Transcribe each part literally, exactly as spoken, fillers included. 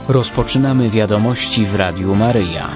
Rozpoczynamy wiadomości w Radiu Maryja.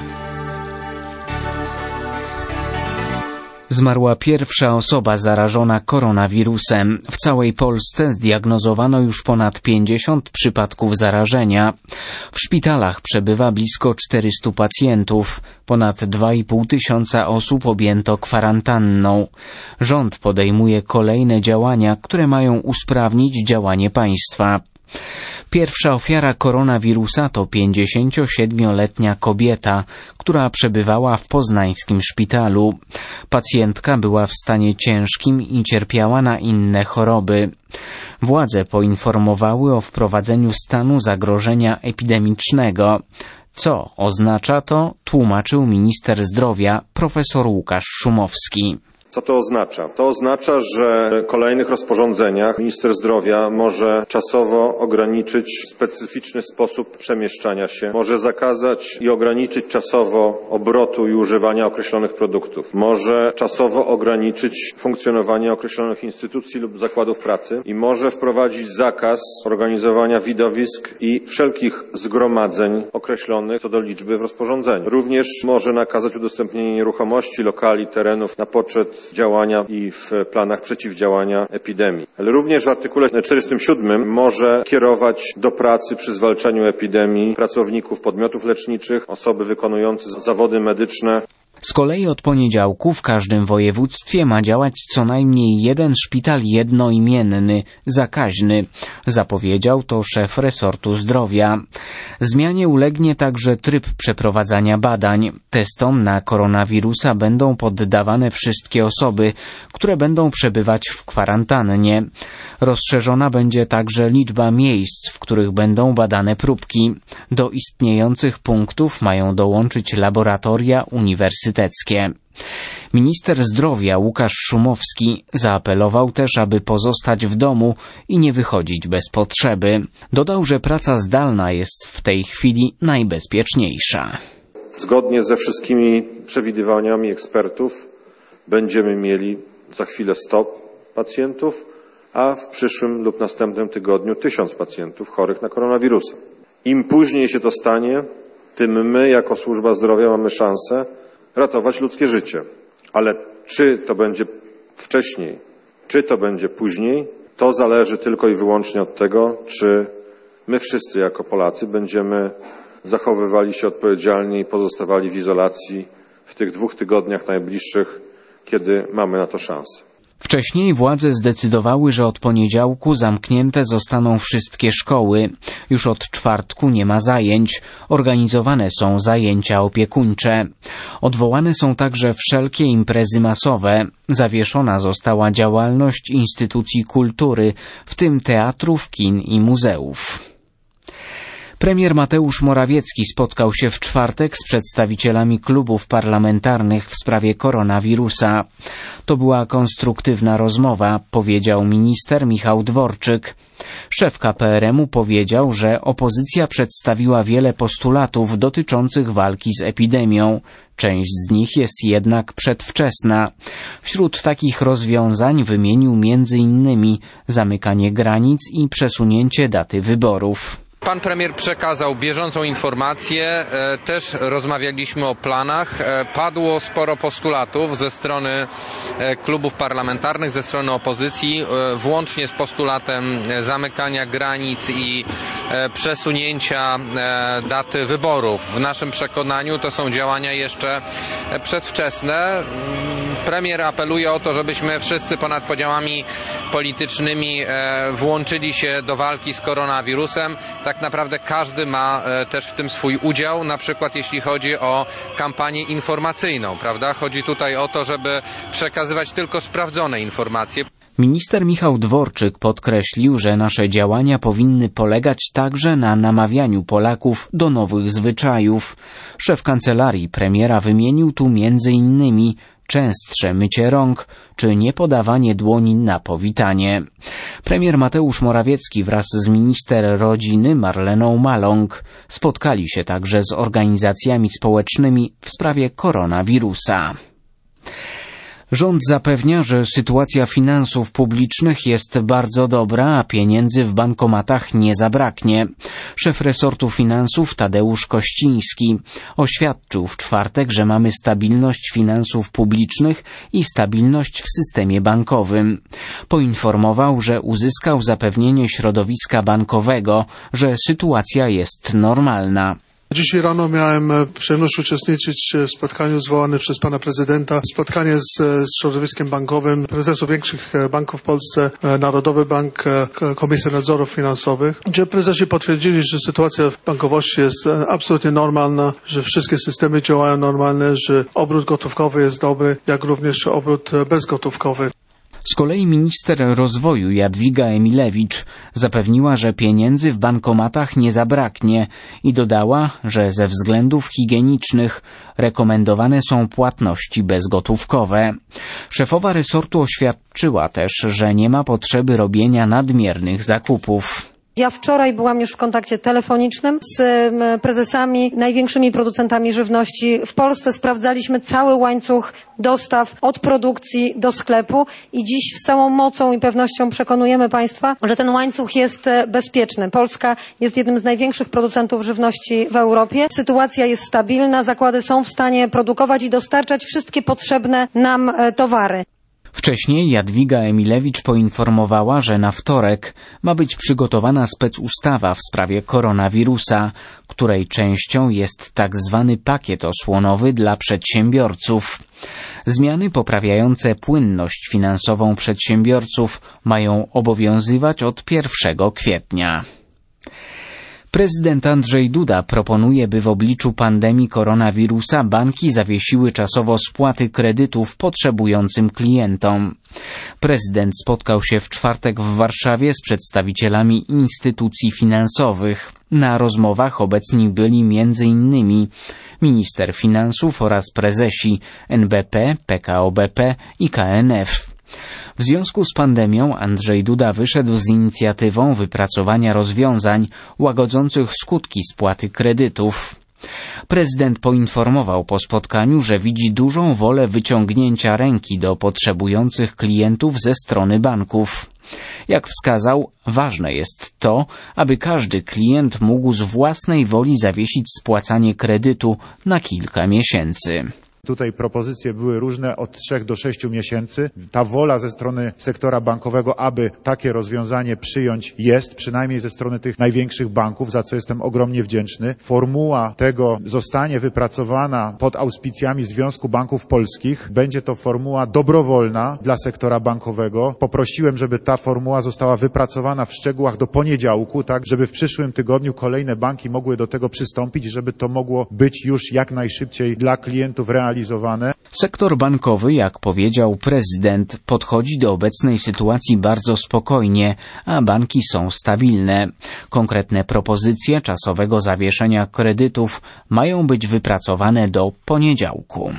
Zmarła pierwsza osoba zarażona koronawirusem. W całej Polsce zdiagnozowano już ponad pięćdziesiąt przypadków zarażenia. W szpitalach przebywa blisko czterystu pacjentów. Ponad dwa i pół tysiąca osób objęto kwarantanną. Rząd podejmuje kolejne działania, które mają usprawnić działanie państwa. Pierwsza ofiara koronawirusa to pięćdziesięciosiedmioletnia kobieta, która przebywała w poznańskim szpitalu. Pacjentka była w stanie ciężkim i cierpiała na inne choroby. Władze poinformowały o wprowadzeniu stanu zagrożenia epidemicznego. Co oznacza to, tłumaczył minister zdrowia profesor Łukasz Szumowski. Co to oznacza? To oznacza, że w kolejnych rozporządzeniach minister zdrowia może czasowo ograniczyć w specyficzny sposób przemieszczania się, może zakazać i ograniczyć czasowo obrotu i używania określonych produktów, może czasowo ograniczyć funkcjonowanie określonych instytucji lub zakładów pracy i może wprowadzić zakaz organizowania widowisk i wszelkich zgromadzeń określonych co do liczby w rozporządzeniu. Również może nakazać udostępnienie nieruchomości, lokali, terenów na poczet działania i w planach przeciwdziałania epidemii. Ale również w artykule czterdziestym siódmym może kierować do pracy przy zwalczaniu epidemii pracowników podmiotów leczniczych, osoby wykonujące zawody medyczne. Z kolei od poniedziałku w każdym województwie ma działać co najmniej jeden szpital jednoimienny, zakaźny, zapowiedział to szef resortu zdrowia. Zmianie ulegnie także tryb przeprowadzania badań. Testom na koronawirusa będą poddawane wszystkie osoby, które będą przebywać w kwarantannie. Rozszerzona będzie także liczba miejsc, w których będą badane próbki. Do istniejących punktów mają dołączyć laboratoria uniwersyteckie. Minister zdrowia Łukasz Szumowski zaapelował też, aby pozostać w domu i nie wychodzić bez potrzeby. Dodał, że praca zdalna jest w tej chwili najbezpieczniejsza. Zgodnie ze wszystkimi przewidywaniami ekspertów będziemy mieli za chwilę sto pacjentów, a w przyszłym lub następnym tygodniu tysiąc pacjentów chorych na koronawirusa. Im później się to stanie, tym my jako służba zdrowia mamy szansę ratować ludzkie życie. Ale czy to będzie wcześniej, czy to będzie później, to zależy tylko i wyłącznie od tego, czy my wszyscy jako Polacy będziemy zachowywali się odpowiedzialnie i pozostawali w izolacji w tych dwóch tygodniach najbliższych, kiedy mamy na to szansę. Wcześniej władze zdecydowały, że od poniedziałku zamknięte zostaną wszystkie szkoły. Już od czwartku nie ma zajęć. Organizowane są zajęcia opiekuńcze. Odwołane są także wszelkie imprezy masowe. Zawieszona została działalność instytucji kultury, w tym teatrów, kin i muzeów. Premier Mateusz Morawiecki spotkał się w czwartek z przedstawicielami klubów parlamentarnych w sprawie koronawirusa. To była konstruktywna rozmowa, powiedział minister Michał Dworczyk. Szef K P R M u powiedział, że opozycja przedstawiła wiele postulatów dotyczących walki z epidemią. Część z nich jest jednak przedwczesna. Wśród takich rozwiązań wymienił między innymi zamykanie granic i przesunięcie daty wyborów. Pan premier przekazał bieżącą informację, też rozmawialiśmy o planach. Padło sporo postulatów ze strony klubów parlamentarnych, ze strony opozycji, włącznie z postulatem zamykania granic i przesunięcia daty wyborów. W naszym przekonaniu to są działania jeszcze przedwczesne. Premier apeluje o to, żebyśmy wszyscy ponad podziałami politycznymi włączyli się do walki z koronawirusem. Tak naprawdę każdy ma też w tym swój udział, na przykład jeśli chodzi o kampanię informacyjną, prawda? Chodzi tutaj o to, żeby przekazywać tylko sprawdzone informacje. Minister Michał Dworczyk podkreślił, że nasze działania powinny polegać także na namawianiu Polaków do nowych zwyczajów. Szef kancelarii premiera wymienił tu między innymi częstsze mycie rąk czy niepodawanie dłoni na powitanie. Premier Mateusz Morawiecki wraz z minister rodziny Marleną Maląg spotkali się także z organizacjami społecznymi w sprawie koronawirusa. Rząd zapewnia, że sytuacja finansów publicznych jest bardzo dobra, a pieniędzy w bankomatach nie zabraknie. Szef resortu finansów Tadeusz Kościński oświadczył w czwartek, że mamy stabilność finansów publicznych i stabilność w systemie bankowym. Poinformował, że uzyskał zapewnienie środowiska bankowego, że sytuacja jest normalna. Dzisiaj rano miałem przyjemność uczestniczyć w spotkaniu zwołanym przez pana prezydenta. Spotkanie z, z środowiskiem bankowym, prezesów większych banków w Polsce, Narodowy Bank, Komisja Nadzorów Finansowych, gdzie prezesi potwierdzili, że sytuacja w bankowości jest absolutnie normalna, że wszystkie systemy działają normalnie, że obrót gotówkowy jest dobry, jak również obrót bezgotówkowy. Z kolei minister rozwoju Jadwiga Emilewicz zapewniła, że pieniędzy w bankomatach nie zabraknie i dodała, że ze względów higienicznych rekomendowane są płatności bezgotówkowe. Szefowa resortu oświadczyła też, że nie ma potrzeby robienia nadmiernych zakupów. Ja wczoraj byłam już w kontakcie telefonicznym z prezesami, największymi producentami żywności w Polsce. Sprawdzaliśmy cały łańcuch dostaw od produkcji do sklepu i dziś z całą mocą i pewnością przekonujemy Państwa, że ten łańcuch jest bezpieczny. Polska jest jednym z największych producentów żywności w Europie. Sytuacja jest stabilna, zakłady są w stanie produkować i dostarczać wszystkie potrzebne nam towary. Wcześniej Jadwiga Emilewicz poinformowała, że na wtorek ma być przygotowana specustawa w sprawie koronawirusa, której częścią jest tak zwany pakiet osłonowy dla przedsiębiorców. Zmiany poprawiające płynność finansową przedsiębiorców mają obowiązywać od pierwszego kwietnia. Prezydent Andrzej Duda proponuje, by w obliczu pandemii koronawirusa banki zawiesiły czasowo spłaty kredytów potrzebującym klientom. Prezydent spotkał się w czwartek w Warszawie z przedstawicielami instytucji finansowych. Na rozmowach obecni byli między innymi minister finansów oraz prezesi N B P, P K O B P i K N F. W związku z pandemią Andrzej Duda wyszedł z inicjatywą wypracowania rozwiązań łagodzących skutki spłaty kredytów. Prezydent poinformował po spotkaniu, że widzi dużą wolę wyciągnięcia ręki do potrzebujących klientów ze strony banków. Jak wskazał, ważne jest to, aby każdy klient mógł z własnej woli zawiesić spłacanie kredytu na kilka miesięcy. Tutaj propozycje były różne, od trzech do sześciu miesięcy. Ta wola ze strony sektora bankowego, aby takie rozwiązanie przyjąć, jest, przynajmniej ze strony tych największych banków, za co jestem ogromnie wdzięczny. Formuła tego zostanie wypracowana pod auspicjami Związku Banków Polskich. Będzie to formuła dobrowolna dla sektora bankowego. Poprosiłem, żeby ta formuła została wypracowana w szczegółach do poniedziałku, tak żeby w przyszłym tygodniu kolejne banki mogły do tego przystąpić i żeby to mogło być już jak najszybciej dla klientów realizowane. Sektor bankowy, jak powiedział prezydent, podchodzi do obecnej sytuacji bardzo spokojnie, a banki są stabilne. Konkretne propozycje czasowego zawieszenia kredytów mają być wypracowane do poniedziałku.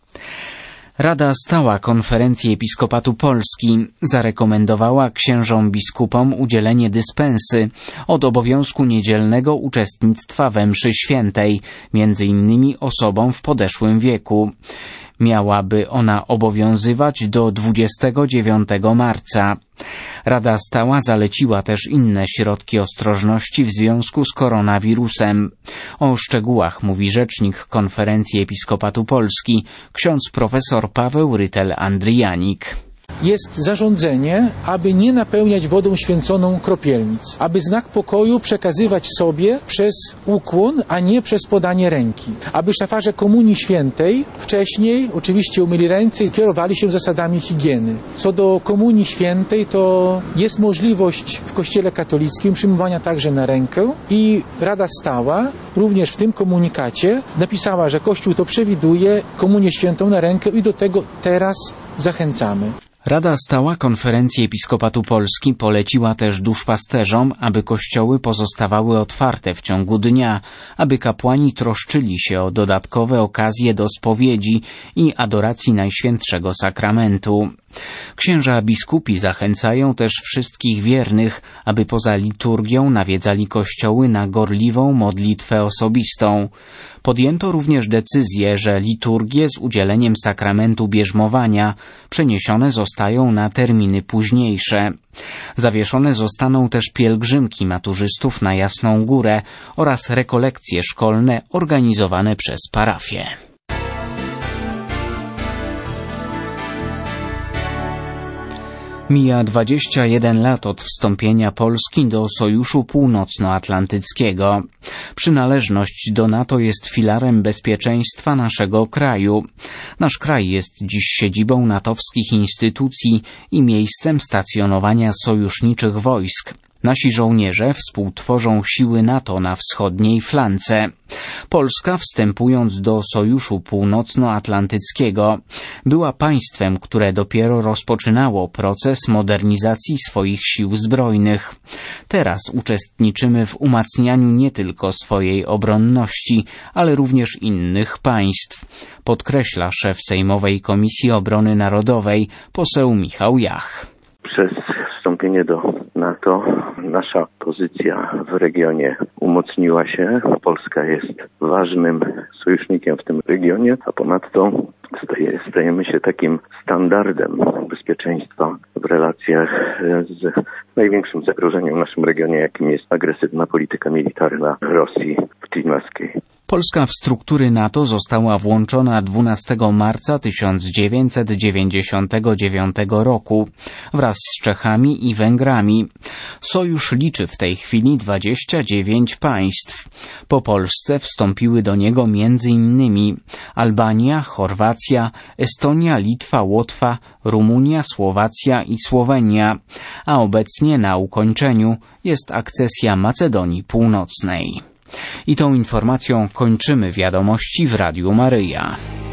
Rada Stała Konferencji Episkopatu Polski zarekomendowała księżom biskupom udzielenie dyspensy od obowiązku niedzielnego uczestnictwa we mszy świętej, między innymi osobom w podeszłym wieku. Miałaby ona obowiązywać do dwudziestego dziewiątego marca. Rada Stała zaleciła też inne środki ostrożności w związku z koronawirusem. O szczegółach mówi rzecznik Konferencji Episkopatu Polski, ksiądz profesor Paweł Rytel-Andrijanik. Jest zarządzenie, aby nie napełniać wodą święconą kropielnic, aby znak pokoju przekazywać sobie przez ukłon, a nie przez podanie ręki, aby szafarze Komunii Świętej wcześniej oczywiście umyli ręce i kierowali się zasadami higieny. Co do Komunii Świętej, to jest możliwość w Kościele katolickim przyjmowania także na rękę i Rada Stała również w tym komunikacie napisała, że Kościół to przewiduje, Komunię Świętą na rękę i do tego teraz zachęcamy. Rada Stała Konferencji Episkopatu Polski poleciła też duszpasterzom, aby kościoły pozostawały otwarte w ciągu dnia, aby kapłani troszczyli się o dodatkowe okazje do spowiedzi i adoracji Najświętszego Sakramentu. Księża biskupi zachęcają też wszystkich wiernych, aby poza liturgią nawiedzali kościoły na gorliwą modlitwę osobistą. Podjęto również decyzję, że liturgie z udzieleniem sakramentu bierzmowania przeniesione zostają na terminy późniejsze. Zawieszone zostaną też pielgrzymki maturzystów na Jasną Górę oraz rekolekcje szkolne organizowane przez parafie. Mija dwadzieścia jeden lat od wstąpienia Polski do Sojuszu Północnoatlantyckiego. Przynależność do NATO jest filarem bezpieczeństwa naszego kraju. Nasz kraj jest dziś siedzibą natowskich instytucji i miejscem stacjonowania sojuszniczych wojsk. Nasi żołnierze współtworzą siły NATO na wschodniej flance. Polska, wstępując do Sojuszu Północnoatlantyckiego, była państwem, które dopiero rozpoczynało proces modernizacji swoich sił zbrojnych. Teraz uczestniczymy w umacnianiu nie tylko swojej obronności, ale również innych państw, podkreśla szef Sejmowej Komisji Obrony Narodowej, poseł Michał Jach. Przez wstąpienie do NATO nasza pozycja w regionie umocniła się. Polska jest ważnym sojusznikiem w tym regionie, a ponadto staje, stajemy się takim standardem bezpieczeństwa w relacjach z największym zagrożeniem w naszym regionie, jakim jest agresywna polityka militarna Rosji putinowskiej. Polska w struktury NATO została włączona dwunastego marca tysiąc dziewięćset dziewięćdziesiątego dziewiątego roku wraz z Czechami i Węgrami. Sojusz liczy w tej chwili dwadzieścia dziewięć państw. Po Polsce wstąpiły do niego między innymi Albania, Chorwacja, Estonia, Litwa, Łotwa, Rumunia, Słowacja i Słowenia, a obecnie na ukończeniu jest akcesja Macedonii Północnej. I tą informacją kończymy wiadomości w Radiu Maryja.